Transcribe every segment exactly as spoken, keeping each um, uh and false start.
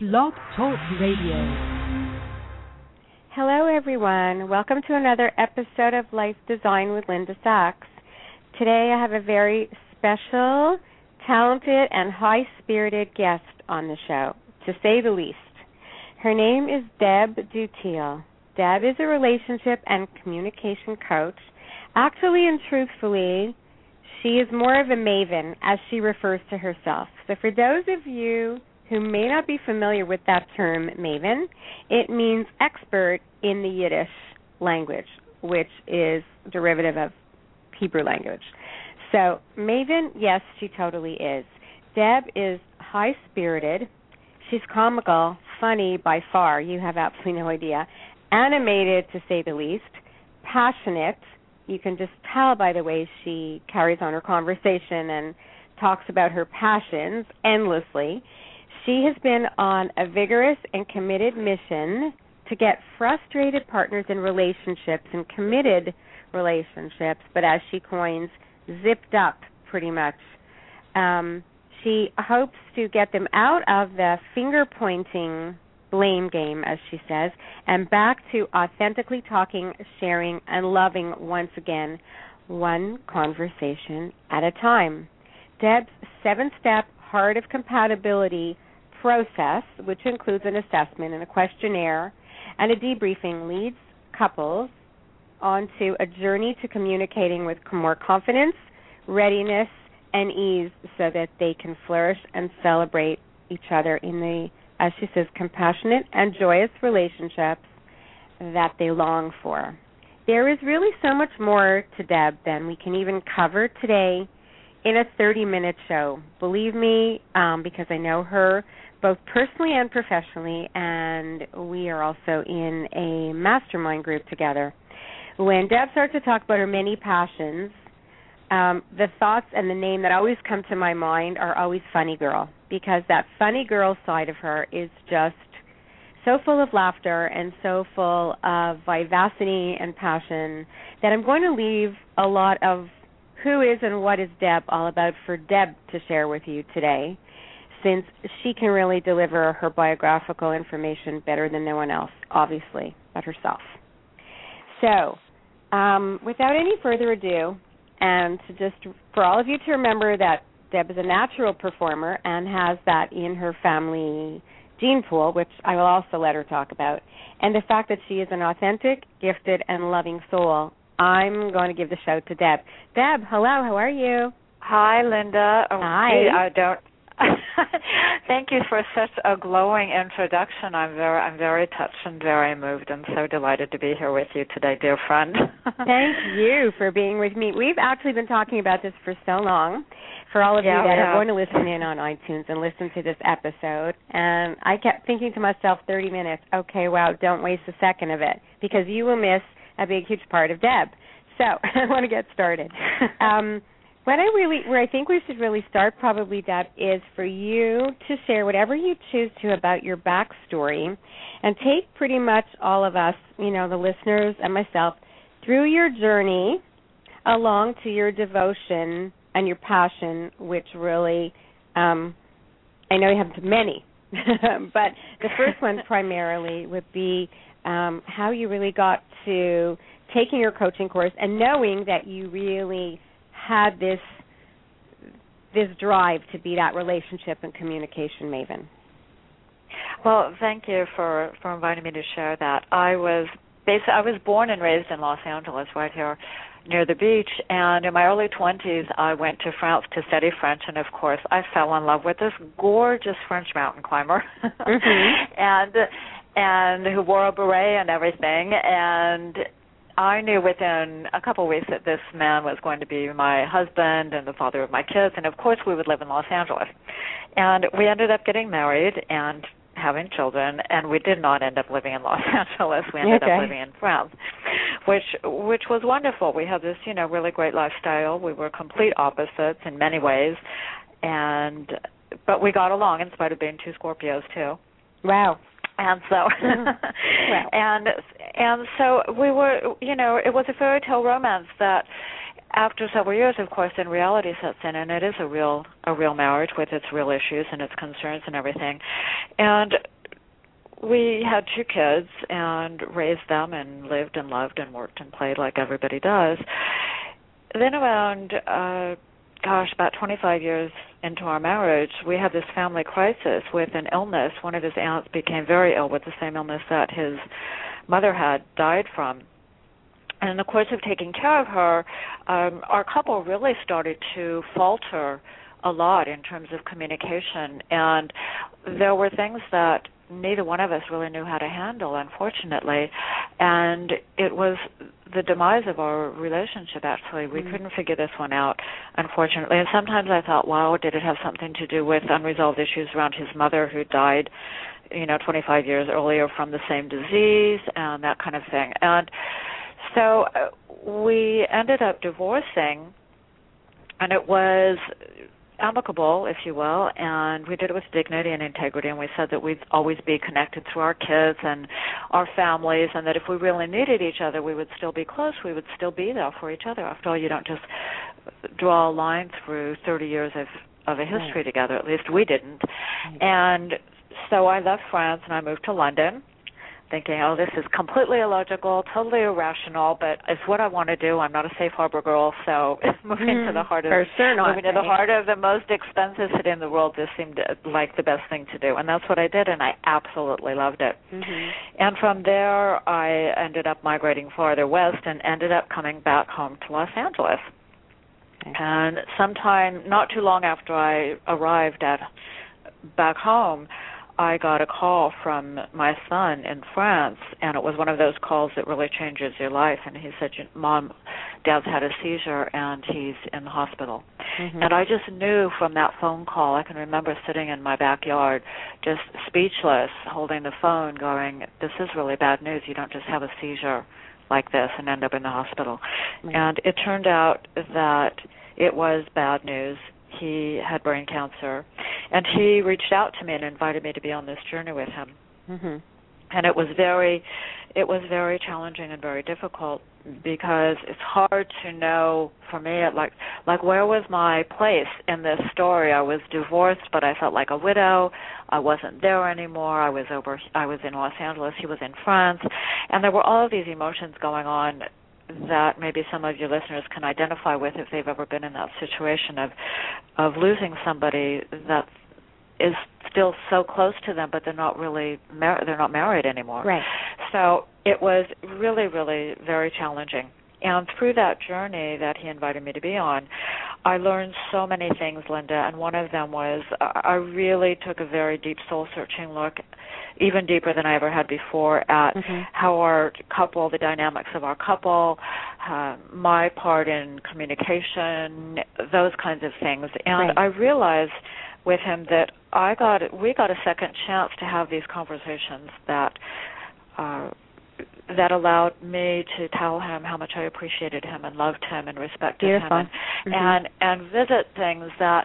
Blog Talk Radio. Hello, everyone. Welcome to another episode of Life Design with Linda Sachs. Today I have a very special, talented, and high-spirited guest on the show, to say the least. Her name is Deb Duthiel. Deb is a relationship and communication coach. Actually and truthfully, she is more of a maven, as she refers to herself. So for those of you who may not be familiar with that term, maven, it means expert in the Yiddish language, which is derivative of Hebrew language. So maven, yes, she totally is. Deb is high-spirited. She's comical, funny by far. You have absolutely no idea. Animated, to say the least. Passionate. You can just tell by the way she carries on her conversation and talks about her passions endlessly. She has been on a vigorous and committed mission to get frustrated partners in relationships and committed relationships, but as she coins, zipped up pretty much. Um, she hopes to get them out of the finger-pointing blame game, as she says, and back to authentically talking, sharing, and loving once again, one conversation at a time. Deb's seven-step Heart of Compatibility process, which includes an assessment and a questionnaire and a debriefing, leads couples onto a journey to communicating with more confidence, readiness, and ease so that they can flourish and celebrate each other in the, as she says, compassionate and joyous relationships that they long for. There is really so much more to Deb than we can even cover today in a thirty-minute show. Believe me, um, because I know her both personally and professionally, and we are also in a mastermind group together. When Deb starts to talk about her many passions, um, the thoughts and the name that always come to my mind are always Funny Girl, because that funny girl side of her is just so full of laughter and so full of vivacity and passion that I'm going to leave a lot of who is and what is Deb all about for Deb to share with you today, since she can really deliver her biographical information better than no one else, obviously, but herself. So, um, without any further ado, and to just for all of you to remember that Deb is a natural performer and has that in her family gene pool, which I will also let her talk about, and the fact that she is an authentic, gifted, and loving soul, I'm going to give the show to Deb. Deb, hello, how are you? Hi, Linda. Oh, Hi. Gee, I don't. Thank you for such a glowing introduction. I'm very, I'm very touched and very moved, and so delighted to be here with you today, dear friend. Thank you for being with me. We've actually been talking about this for so long. For all of yeah, you that yeah. are going to listen in on iTunes and listen to this episode, and I kept thinking to myself, thirty minutes. Okay, wow, don't waste a second of it, because you will miss a big, huge part of Deb. So I want to get started. Um, What I really, where I think we should really start probably, Deb, is for you to share whatever you choose to about your backstory and take pretty much all of us, you know, the listeners and myself, through your journey along to your devotion and your passion, which really, um, I know you have many, but the first one primarily would be um, how you really got to taking your coaching course and knowing that you really had this this drive to be that relationship and communication maven. Well, thank you for, for inviting me to share that. I was basically I was born and raised in Los Angeles, right here near the beach, and in my early twenties, I went to France to study French, and of course, I fell in love with this gorgeous French mountain climber, mm-hmm. and and who wore a beret and everything, and I knew within a couple of weeks that this man was going to be my husband and the father of my kids, and of course we would live in Los Angeles. And we ended up getting married and having children, and we did not end up living in Los Angeles. We ended okay. up living in France, which which was wonderful. We had this, you know, really great lifestyle. We were complete opposites in many ways, and but we got along in spite of being two Scorpios too. Wow. And so, wow. and and so we were, you know, it was a fairy tale romance that, after several years, of course, then reality sets in, and it is a real a real marriage with its real issues and its concerns and everything. And we had two kids and raised them and lived and loved and worked and played like everybody does. Then around, uh, gosh, about twenty-five years into our marriage, we had this family crisis with an illness. One of his aunts became very ill with the same illness that his mother had died from. And in the course of taking care of her, um, our couple really started to falter a lot in terms of communication. And there were things that neither one of us really knew how to handle, unfortunately. And it was the demise of our relationship, actually. We mm. couldn't figure this one out, unfortunately. And sometimes I thought, wow, did it have something to do with unresolved issues around his mother who died, you know, twenty-five years earlier from the same disease and that kind of thing. And so we ended up divorcing, and it was amicable, if you will, and we did it with dignity and integrity, and we said that we'd always be connected through our kids and our families, and that if we really needed each other, we would still be close, we would still be there for each other. After all, you don't just draw a line through thirty years of, of a history right. together, at least we didn't. Right. And so I left France and I moved to London, thinking, oh, this is completely illogical, totally irrational, but it's what I want to do. I'm not a safe harbor girl, so moving mm, to the heart of for sure not, moving to the heart of the most expensive city in the world just seemed like the best thing to do, and that's what I did, and I absolutely loved it. Mm-hmm. And from there, I ended up migrating farther west and ended up coming back home to Los Angeles. Okay. And sometime not too long after I arrived at back home, I got a call from my son in France, and it was one of those calls that really changes your life. And he said, Mom, Dad's had a seizure, and he's in the hospital. Mm-hmm. And I just knew from that phone call, I can remember sitting in my backyard, just speechless, holding the phone, going, this is really bad news. You don't just have a seizure like this and end up in the hospital. Mm-hmm. And it turned out that it was bad news. He had brain cancer, and he reached out to me and invited me to be on this journey with him. Mm-hmm. And it was very, it was very challenging and very difficult because it's hard to know for me, like, like where was my place in this story? I was divorced, but I felt like a widow. I wasn't there anymore. I was over. I was in Los Angeles. He was in France, and there were all of these emotions going on that maybe some of your listeners can identify with if they've ever been in that situation of of losing somebody that is still so close to them, but they're not really mar- they're not married anymore. Right. So it was really, really very challenging. And through that journey that he invited me to be on, I learned so many things, Linda, and one of them was I really took a very deep soul-searching look, even deeper than I ever had before, at mm-hmm. how our couple, the dynamics of our couple, uh, my part in communication, those kinds of things. And right. I realized with him that I got we got a second chance to have these conversations that uh, that allowed me to tell him how much I appreciated him and loved him and respected Beautiful. him, and, mm-hmm. and and visit things that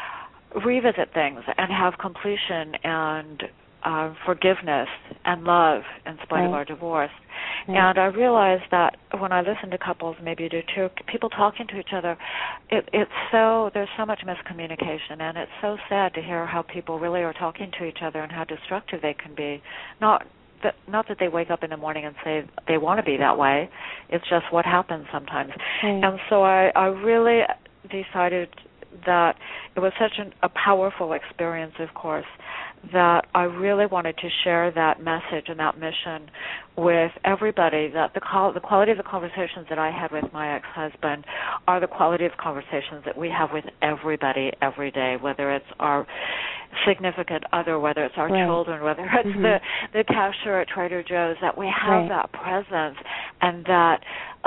revisit things and have completion and uh, forgiveness and love in spite right. of our divorce. Yeah. And I realized that when I listen to couples, maybe you do too, people talking to each other, it, it's so, there's so much miscommunication, and it's so sad to hear how people really are talking to each other and how destructive they can be. Not that, not that they wake up in the morning and say they want to be that way. It's just what happens sometimes. Mm. And so I, I really decided that it was such an, a powerful experience, of course, that I really wanted to share that message and that mission with everybody, that the, call, the quality of the conversations that I had with my ex-husband are the quality of conversations that we have with everybody every day, whether it's our significant other, whether it's our right. children, whether it's mm-hmm. the, the cashier at Trader Joe's, that we have right. that presence and that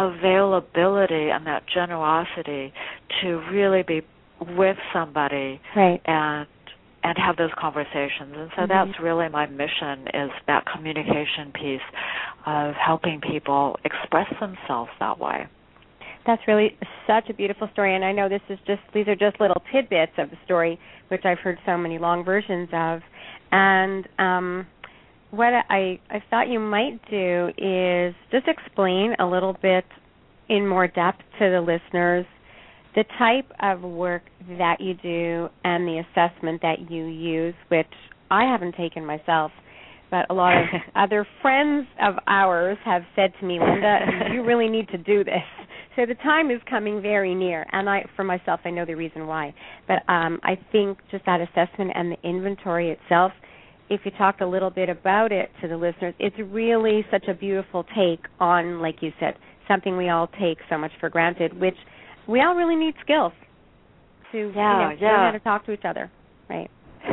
availability and that generosity to really be with somebody right. and and have those conversations. And so mm-hmm. that's really my mission, is that communication piece of helping people express themselves that way. That's really such a beautiful story, and I know this is just these are just little tidbits of the story, which I've heard so many long versions of. And um, what I, I thought you might do is just explain a little bit in more depth to the listeners the type of work that you do and the assessment that you use, which I haven't taken myself, but a lot of other friends of ours have said to me, Linda, you really need to do this. So the time is coming very near, and I, for myself, I know the reason why. But um, I think just that assessment and the inventory itself, if you talked a little bit about it to the listeners, it's really such a beautiful take on, like you said, something we all take so much for granted, which we all really need skills to yeah, you know, yeah. learn how to talk to each other, right?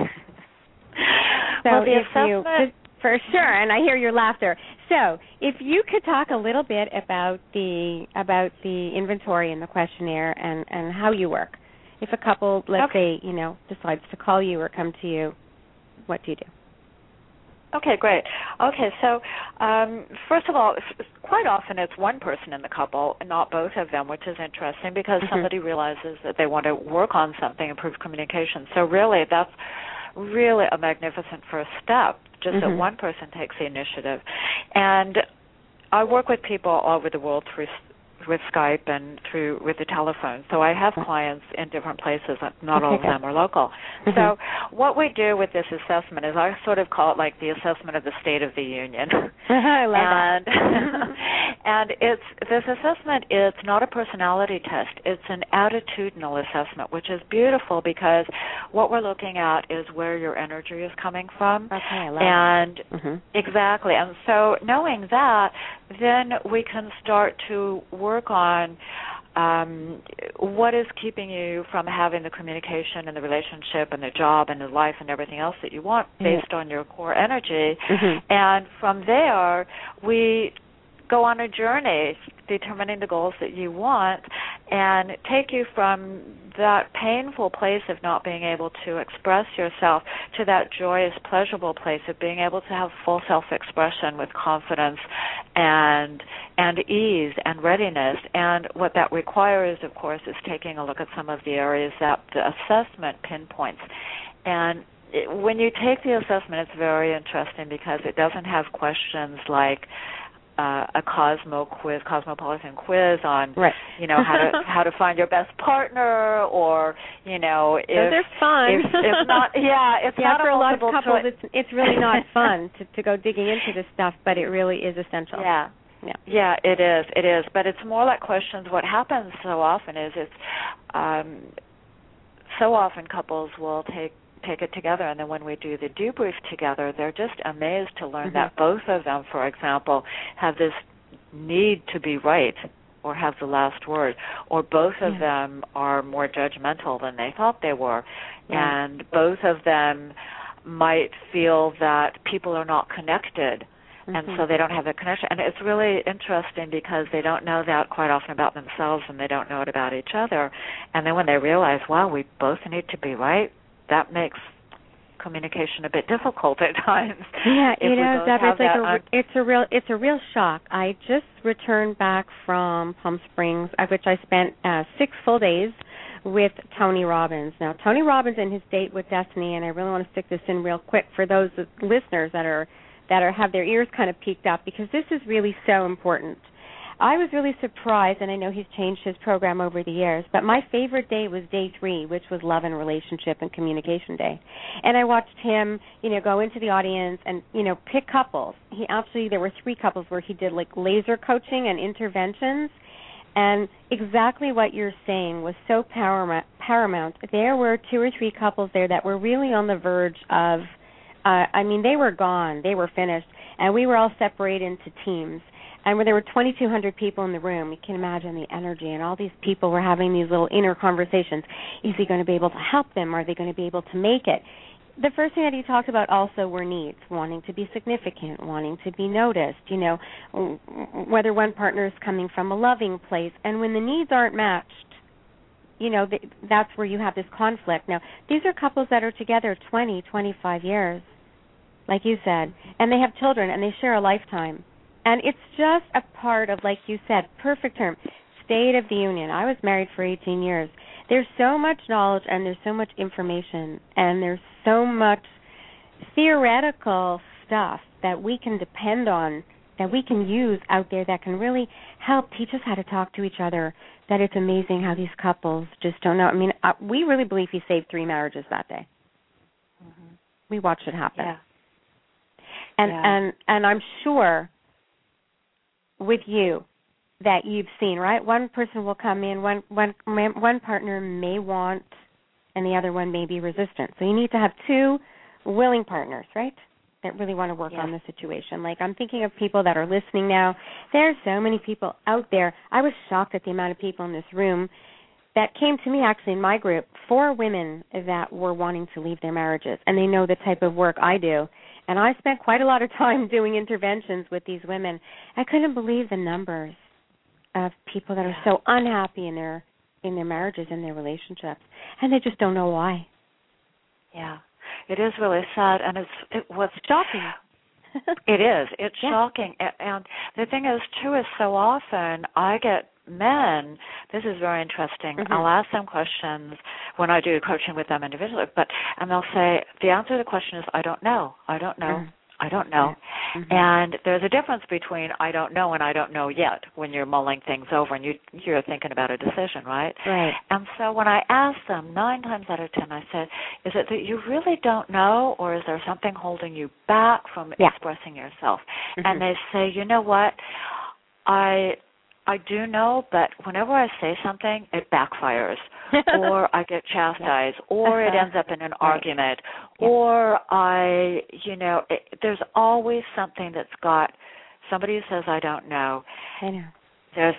So well, the if assessment... you, for sure, and I hear your laughter. So if you could talk a little bit about the about the inventory and the questionnaire and, and how you work. If a couple, let's okay. say, you know, decides to call you or come to you, what do you do? Okay, great. Okay, so um, first of all, quite often it's one person in the couple, not both of them, which is interesting because mm-hmm. somebody realizes that they want to work on something, improve communication. So really, that's really a magnificent first step, just mm-hmm. that one person takes the initiative. And I work with people all over the world through with Skype and through with the telephone. So I have clients in different places. Not all of them are local. Mm-hmm. So what we do with this assessment is I sort of call it like the assessment of the State of the Union. I love and, that. and it's this assessment, it's not a personality test. It's an attitudinal assessment, which is beautiful because what we're looking at is where your energy is coming from. Okay, I love and that. Mm-hmm. Exactly. And so knowing that, then we can start to work on um, what is keeping you from having the communication and the relationship and the job and the life and everything else that you want based mm-hmm. on your core energy. Mm-hmm. And from there, we go on a journey determining the goals that you want and take you from that painful place of not being able to express yourself to that joyous, pleasurable place of being able to have full self-expression with confidence and and ease and readiness. And what that requires, of course, is taking a look at some of the areas that the assessment pinpoints. And it, when you take the assessment, it's very interesting because it doesn't have questions like Uh, a Cosmo quiz, cosmopolitan quiz on, right. you know, how to how to find your best partner, or you know, if those are fun. If, if not, yeah, it's yeah, not for a, a lot of couples, choice. it's it's really not fun to to go digging into this stuff, but it really is essential. Yeah. Yeah. Yeah, it is. It is. But it's more like questions. What happens so often is it's um, so often couples will take. take it together, and then when we do the debrief together, they're just amazed to learn mm-hmm. that both of them, for example, have this need to be right or have the last word, or both of yeah. them are more judgmental than they thought they were, yeah. and both of them might feel that people are not connected, mm-hmm. and so they don't have the connection. And it's really interesting because they don't know that quite often about themselves, and they don't know it about each other. And then when they realize, wow, we both need to be right, that makes communication a bit difficult at times. Yeah, you know, that it's like that a, un- it's a real it's a real shock. I just returned back from Palm Springs, at which I spent uh, six full days with Tony Robbins. Now, Tony Robbins and his date with Destiny, and I really want to stick this in real quick for those listeners that are that are have their ears kind of peaked up, because this is really so important. I was really surprised, and I know he's changed his program over the years, but my favorite day was day three, which was Love and Relationship and Communication Day. And I watched him, you know, go into the audience and, you know, pick couples. He actually, there were three couples where he did, like, laser coaching and interventions, and exactly what you're saying was so paramount. paramount. There were two or three couples there that were really on the verge of, uh, I mean, they were gone. They were finished, and we were all separated into teams. And when there were twenty-two hundred people in the room, you can imagine the energy, and all these people were having these little inner conversations. Is he going to be able to help them? Are they going to be able to make it? The first thing that he talked about also were needs, wanting to be significant, wanting to be noticed, you know, whether one partner is coming from a loving place. And when the needs aren't matched, you know, that's where you have this conflict. Now, these are couples that are together twenty, twenty-five years, like you said, and they have children, and they share a lifetime. And it's just a part of, like you said, perfect term, State of the Union. I was married for eighteen years. There's so much knowledge and there's so much information and there's so much theoretical stuff that we can depend on, that we can use out there that can really help teach us how to talk to each other, that it's amazing how these couples just don't know. I mean, uh, we really believe he saved three marriages that day. Mm-hmm. We watched it happen. Yeah. And yeah. and and I'm sure with you that you've seen, right? One person will come in, one one one partner may want, and the other one may be resistant. So you need to have two willing partners, right? That really want to work yes. on the situation. Like, I'm thinking of people that are listening now. There are so many people out there. I was shocked at the amount of people in this room that came to me, actually, in my group, four women that were wanting to leave their marriages, and they know the type of work I do. And I spent quite a lot of time doing interventions with these women. I couldn't believe the numbers of people that are so unhappy in their in their marriages and their relationships, and they just don't know why. Yeah. It is really sad, and it's it was shocking. It is. It's yeah. shocking, and the thing is, too, is so often I get men. This is very interesting. Mm-hmm. I'll ask them questions when I do coaching with them individually, but and they'll say the answer to the question is, "I don't know. I don't know. Mm-hmm. I don't know." Mm-hmm. And there's a difference between "I don't know" and "I don't know yet" when you're mulling things over and you you're thinking about a decision, right? Right. And so when I ask them, nine times out of ten, I said, "Is it that you really don't know, or is there something holding you back from yeah. expressing yourself?" Mm-hmm. And they say, "You know what? I I do know, but whenever I say something, it backfires, or I get chastised, yeah. or it ends up in an right. argument, yeah. or I, you know, it, there's always something that's got, somebody who says, I don't know. I know. There's,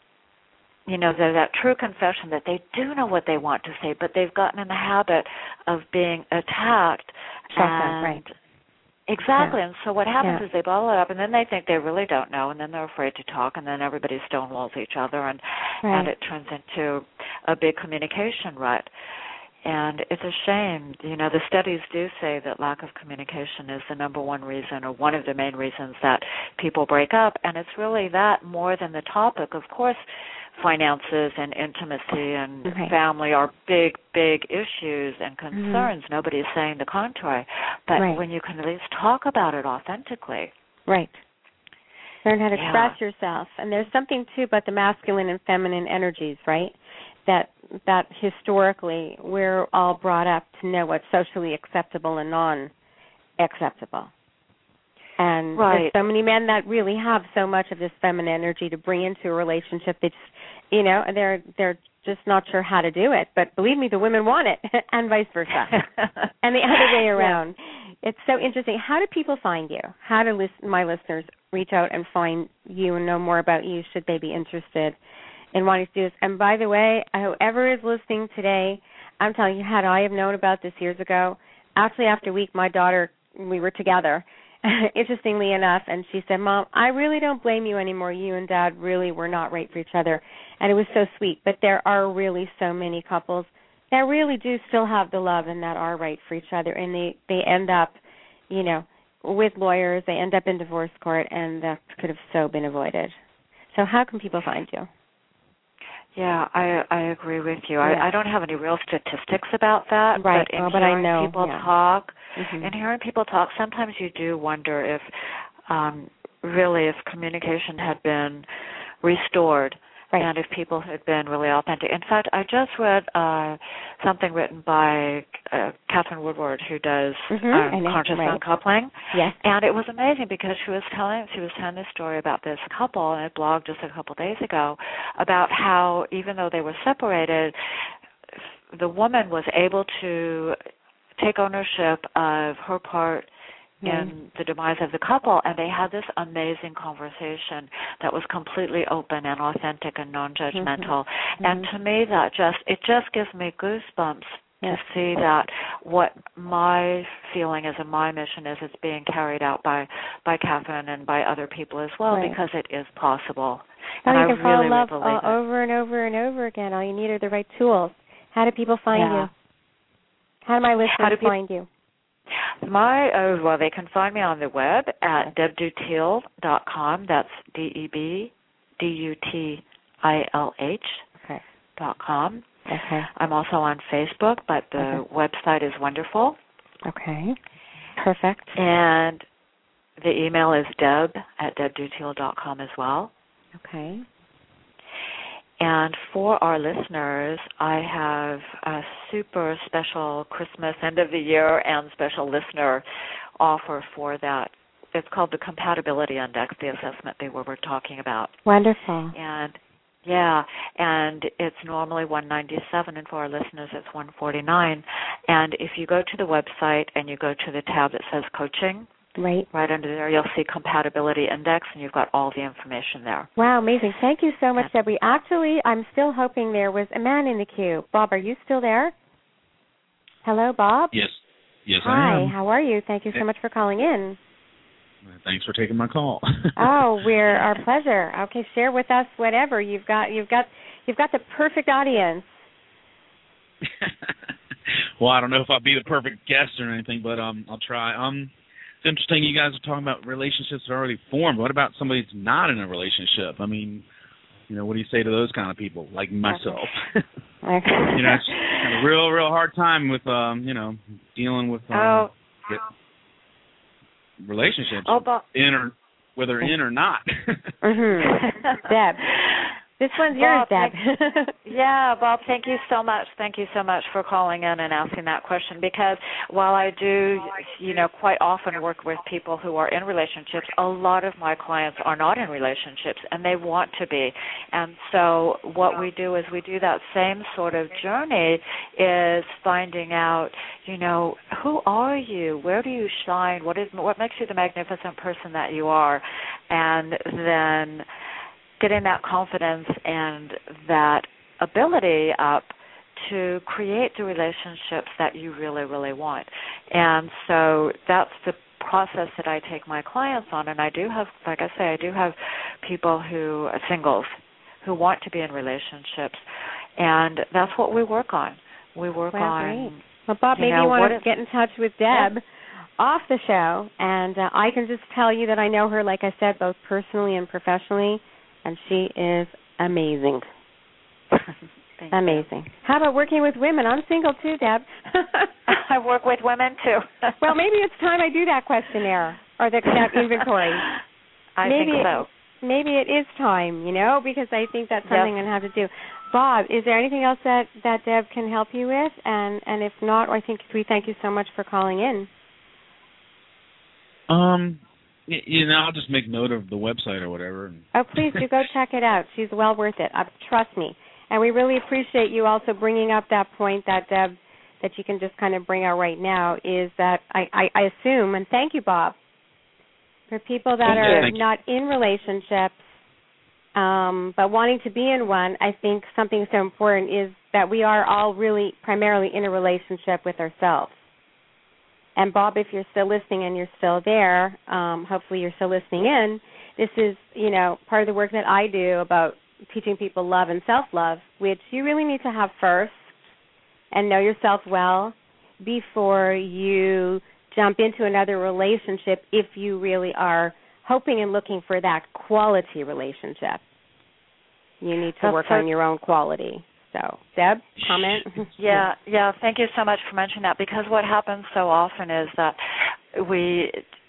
you know, there's that true confession that they do know what they want to say, but they've gotten in the habit of being attacked. Shut and right. Exactly, yeah. And so what happens yeah. is they bottle it up, and then they think they really don't know, and then they're afraid to talk, and then everybody stonewalls each other, and right. and it turns into a big communication rut. And it's a shame. You know, the studies do say that lack of communication is the number one reason, or one of the main reasons that people break up, and it's really that more than the topic. Of course, finances and intimacy and right. family are big, big issues and concerns. Mm-hmm. Nobody's saying the contrary. But right. when you can at least talk about it authentically. Right. Learn how to yeah. express yourself. And there's something, too, about the masculine and feminine energies, right? That that historically we're all brought up to know what's socially acceptable and non-acceptable. And right. there's so many men that really have so much of this feminine energy to bring into a relationship. They just, you know, they're they're just not sure how to do it. But believe me, the women want it, and vice versa, and the other way around. Yeah. It's so interesting. How do people find you? How do list, my listeners reach out and find you and know more about you? Should they be interested in wanting to do this? And by the way, whoever is listening today, I'm telling you, had I have known about this years ago, actually after a week, my daughter, we were together. Interestingly enough, and she said, Mom, I really don't blame you anymore. You and Dad really were not right for each other. And it was so sweet. But there are really so many couples that really do still have the love and that are right for each other. And they, they end up, you know, with lawyers. They end up in divorce court, and that could have so been avoided. So how can people find you? Yeah, I I agree with you. Yeah. I, I don't have any real statistics about that, right. but in well, but hearing I know. people yeah. talk, mm-hmm. in hearing people talk, sometimes you do wonder if um, really if communication had been restored. Right. And if people had been really authentic. In fact, I just read uh, something written by uh, Catherine Woodward, who does mm-hmm. um, conscious right. uncoupling. Yes. And it was amazing because she was telling she was telling this story about this couple, and it blogged just a couple days ago about how even though they were separated, the woman was able to take ownership of her part in the demise of the couple, and they had this amazing conversation that was completely open and authentic and non-judgmental. Mm-hmm. And to me, that just it just gives me goosebumps yes. to see that what my feeling is and my mission is, it's being carried out by by Catherine and by other people as well, right. because it is possible. Oh, and you I can really, fall in love really believe uh, over and over and over again. All you need are the right tools. How do people find yeah. you? How do my listeners How do people- find you? My uh, well, they can find me on the web at deb dutil dot com. That's D E B D U T I L H okay. dot com. Okay. I'm also on Facebook, but the okay. website is wonderful. Okay. Perfect. And the email is deb at deb dutil dot com as well. Okay. And for our listeners, I have a super special Christmas, end of the year, and special listener offer for that it's called the Compatibility Index, the assessment that we were talking about. Wonderful. And yeah, and it's normally one ninety-seven, and for our listeners, it's one forty-nine. And if you go to the website and you go to the tab that says Coaching, right, right under there, you'll see Compatibility Index, and you've got all the information there. Wow, amazing! Thank you so much, Debbie. Actually, I'm still hoping there was a man in the queue. Bob, are you still there? Hello, Bob. Yes. Yes, Hi, I am. how are you? Thank you so much for calling in. Thanks for taking my call. Oh, we're our pleasure. Okay, share with us whatever you've got. You've got you've got the perfect audience. Well, I don't know if I'll be the perfect guest or anything, but um, I'll try. Um, it's interesting you guys are talking about relationships that are already formed. What about somebody that's not in a relationship? I mean, you know, what do you say to those kind of people, like myself? Okay. You know, it's kind of a real, real hard time with, um, you know, dealing with um, oh. get relationships, oh, but- in or whether in or not. Mm-hmm. Deb. This one's yours, Bob, Deb. thank, yeah, Bob, thank you so much. Thank you so much for calling in and asking that question, because while I do, you know, quite often work with people who are in relationships, a lot of my clients are not in relationships, and they want to be. And so what we do is we do that same sort of journey, is finding out, you know, who are you? Where do you shine? What is what makes you the magnificent person that you are? And then getting that confidence and that ability up to create the relationships that you really, really want. And so that's the process that I take my clients on. And I do have, like I say, I do have people who are singles who want to be in relationships. And that's what we work on. We work well, on... Great. Well, Bob, maybe you, know, you want to is, get in touch with Deb yeah. off the show. And uh, I can just tell you that I know her, like I said, both personally and professionally. And she is amazing. Amazing. You. How about working with women? I'm single too, Deb. I work with women too. Well, maybe it's time I do that questionnaire or the, that inventory. I maybe think so. It, maybe it is time, you know, because I think that's something yep. I'm going to have to do. Bob, is there anything else that, that Deb can help you with? And, and if not, I think we thank you so much for calling in. Um... You know, I'll just make note of the website or whatever. Oh, please do go check it out. She's well worth it. Uh, trust me. And we really appreciate you also bringing up that point that Deb, that you can just kind of bring out right now, is that I, I, I assume, and thank you, Bob, for people that are not in relationships um, but wanting to be in one, I think something so important is that we are all really primarily in a relationship with ourselves. And, Bob, if you're still listening and you're still there, um, hopefully you're still listening in, this is, you know, part of the work that I do about teaching people love and self-love, which you really need to have first and know yourself well before you jump into another relationship if you really are hoping and looking for that quality relationship. You need to That's work so- on your own quality. So, Deb, comment? Yeah, yeah, thank you so much for mentioning that, because what happens so often is that we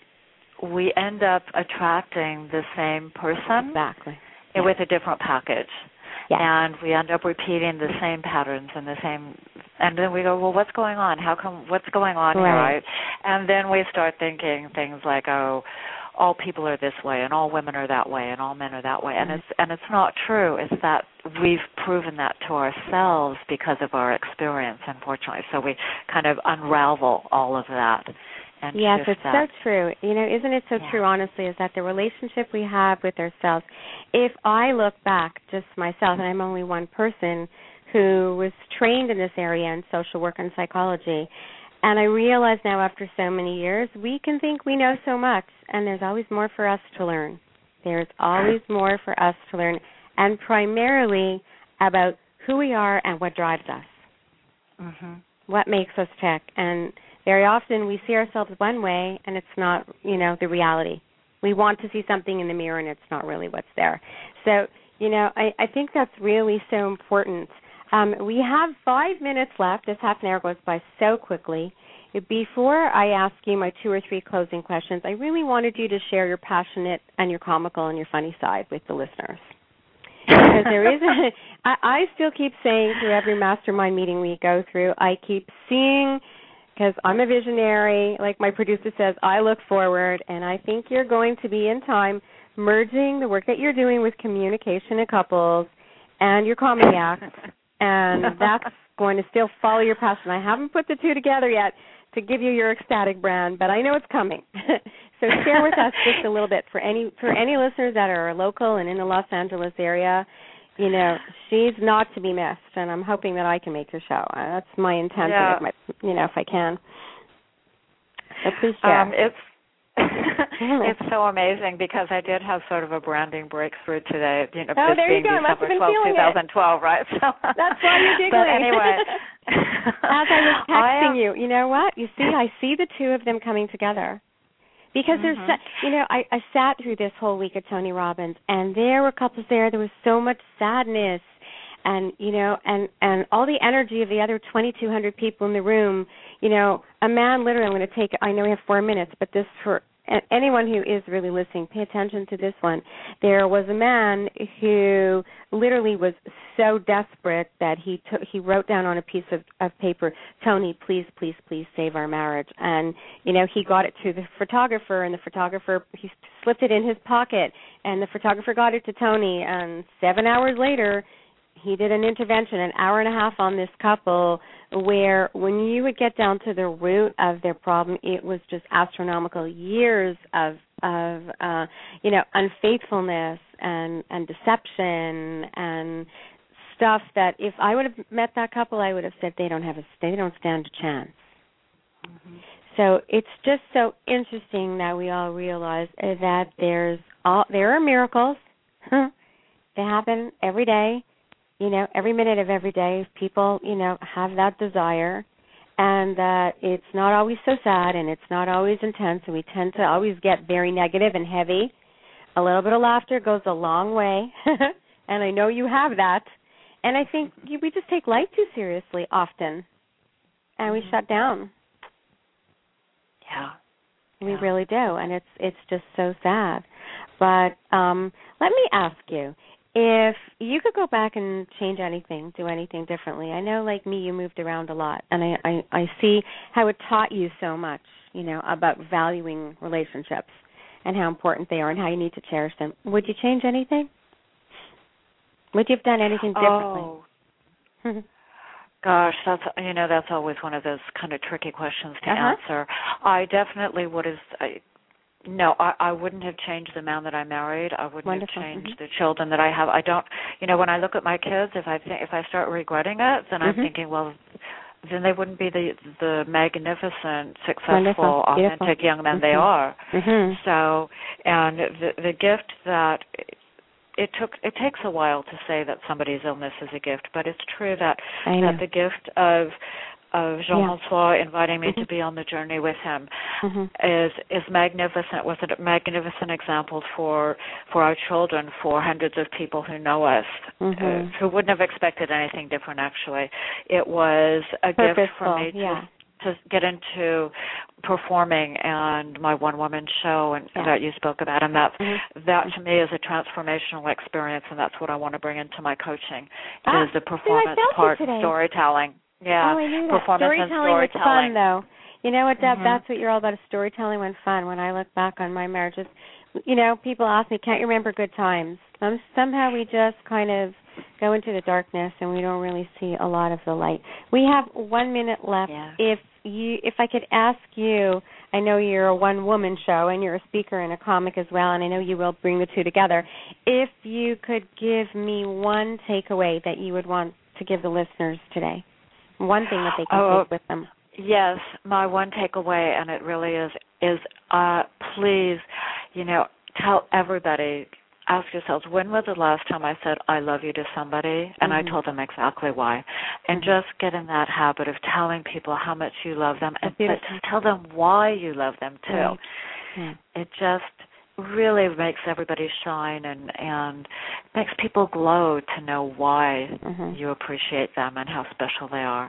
we end up attracting the same person exactly. with a different package. Yeah. And we end up repeating the same patterns and the same, and then we go, well, what's going on? How come, what's going on right. here, right? And then we start thinking things like, oh, all people are this way, and all women are that way, and all men are that way, and mm-hmm. it's and it's not true. It's that we've proven that to ourselves because of our experience, unfortunately. So we kind of unravel all of that. And yes, it's that. so true. You know, isn't it so yeah. true, honestly, is that the relationship we have with ourselves, if I look back just myself, and I'm only one person who was trained in this area in social work and psychology, and I realize now after so many years, we can think we know so much, and there's always more for us to learn. There's always more for us to learn, and primarily about who we are and what drives us, mm-hmm. what makes us tick. And very often we see ourselves one way, and it's not, you know, the reality. We want to see something in the mirror, and it's not really what's there. So, you know, I, I think that's really so important. Um, we have five minutes left. This half an hour goes by so quickly. Before I ask you my two or three closing questions, I really wanted you to share your passionate and your comical and your funny side with the listeners. Because there is a, I, I still keep saying through every mastermind meeting we go through, I keep seeing because I'm a visionary. Like my producer says, I look forward, and I think you're going to be in time merging the work that you're doing with communication in couples and your comedy act, and that's going to still follow your passion. I haven't put the two together yet to give you your ecstatic brand, but I know it's coming. So share with us just a little bit for any for any listeners that are local and in the Los Angeles area. You know, she's not to be missed, and I'm hoping that I can make her show. Uh, that's my intention, yeah. if my, you know, if I can. So please share. Um, it's it's so amazing because I did have sort of a branding breakthrough today. You know, oh, this there being you go. I must have been December twelfth, twenty twelve, right? So that's why you're giggling. But anyway, as I was texting I, you, you know what? You see, I see the two of them coming together. Because mm-hmm. there's, you know, I, I sat through this whole week of Tony Robbins, and there were couples there. There was so much sadness, and you know, and and all the energy of the other twenty-two hundred people in the room. You know, a man literally. I'm going to take. I know we have four minutes, but this for anyone who is really listening, pay attention to this one. There was a man who literally was so desperate that he took, he wrote down on a piece of, of paper, Tony, please, please, please save our marriage. And, you know, he got it to the photographer, and the photographer, he slipped it in his pocket, and the photographer got it to Tony. And seven hours later, he did an intervention, an hour and a half on this couple, where when you would get down to the root of their problem, it was just astronomical. Years of, of uh, you know, unfaithfulness and, and deception and stuff that if I would have met that couple, I would have said they don't have a, they don't stand a chance. Mm-hmm. So it's just so interesting that we all realize that there's all, there are miracles. They happen every day. You know, every minute of every day, people, you know, have that desire, and that it's not always so sad, and it's not always intense, and we tend to always get very negative and heavy. A little bit of laughter goes a long way, and I know you have that. And I think we just take life too seriously often, and we shut down. Yeah. We yeah. really do, and it's it's just so sad. But um, let me ask you, if you could go back and change anything, do anything differently. I know, like me, you moved around a lot, and I, I, I see how it taught you so much, you know, about valuing relationships and how important they are and how you need to cherish them. Would you change anything? Would you have done anything differently? Oh. Gosh, that's, you know, that's always one of those kind of tricky questions to uh-huh. answer. I definitely would have... I, No, I, I wouldn't have changed the man that I married. I wouldn't Wonderful. have changed mm-hmm. the children that I have. I don't, you know, when I look at my kids, if I think, if I start regretting it, then mm-hmm. I'm thinking, well, then they wouldn't be the the magnificent, successful, Wonderful. authentic Beautiful. young men mm-hmm. they are. Mm-hmm. So, and the the gift that it took, it takes a while to say that somebody's illness is a gift, but it's true that that the gift of of Jean-François yeah. inviting me mm-hmm. to be on the journey with him mm-hmm. is is magnificent, was a magnificent example for for our children, for hundreds of people who know us, mm-hmm. uh, who wouldn't have expected anything different, actually. It was a Purposeful, gift for me to, yeah. to get into performing and my one-woman show and yeah. that you spoke about, and that's, mm-hmm. that to me is a transformational experience, and that's what I want to bring into my coaching, ah, is the performance part of storytelling. Yeah, oh, I knew that. Performance and storytelling was fun, though. You know what, Deb? Mm-hmm. That's what you're all about, storytelling when fun. When I look back on my marriages, you know, people ask me, can't you remember good times? Some, somehow we just kind of go into the darkness and we don't really see a lot of the light. We have one minute left. Yeah. If you, if I could ask you, I know you're a one-woman show and you're a speaker and a comic as well, and I know you will bring the two together. If you could give me one takeaway that you would want to give the listeners today, one thing that they can oh, take with them. Yes, my one takeaway, and it really is, is uh, please, you know, tell everybody, ask yourselves, when was the last time I said I love you to somebody? And mm-hmm. I told them exactly why. And mm-hmm. just get in that habit of telling people how much you love them, and but tell them why you love them too. Right. Yeah. It just really makes everybody shine and, and makes people glow to know why mm-hmm. you appreciate them and how special they are.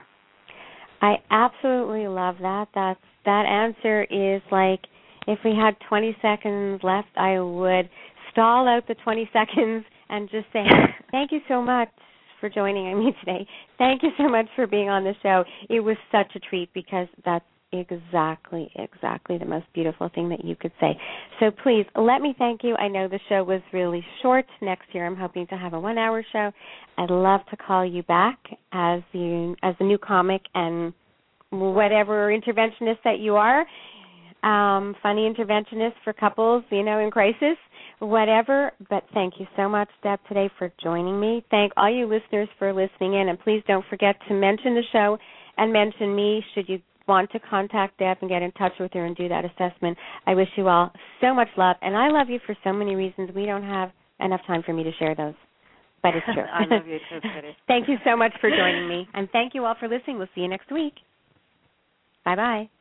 I absolutely love that. That's, that answer is like, if we had twenty seconds left, I would stall out the twenty seconds and just say, thank you so much for joining me today. Thank you so much for being on the show. It was such a treat because that's exactly, exactly the most beautiful thing that you could say. So please, let me thank you. I know the show was really short. Next year I'm hoping to have a one-hour show. I'd love to call you back as the, as the new comic and whatever interventionist that you are, um, funny interventionist for couples, you know, in crisis, whatever. But thank you so much, Deb, today for joining me. Thank all you listeners for listening in, and please don't forget to mention the show and mention me should you want to contact Deb and get in touch with her and do that assessment. I wish you all so much love, and I love you for so many reasons. We don't have enough time for me to share those, but it's true. I love you too, Kitty. Thank you so much for joining me, and thank you all for listening. We'll see you next week. Bye-bye.